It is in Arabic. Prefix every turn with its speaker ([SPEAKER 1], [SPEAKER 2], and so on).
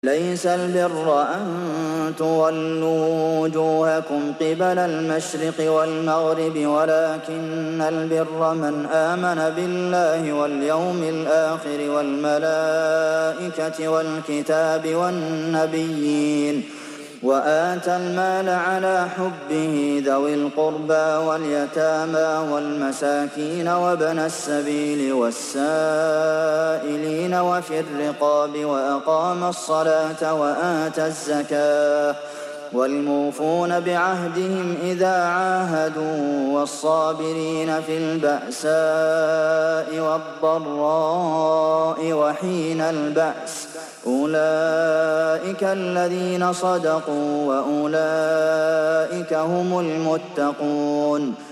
[SPEAKER 1] ليس البر أن تولوا وجوهكم قبل المشرق والمغرب ولكن البر من آمن بالله واليوم الآخر والملائكة والكتاب والنبيين وآتى المال على حبه ذوي القربى واليتامى والمساكين وابن السبيل والسائلين وفي الرقاب وأقام الصلاة وآتى الزكاة والموفون بعهدهم إذا عاهدوا والصابرين في البأساء والضراء وحين البأس أولئك الذين صدقوا وأولئك هم المتقون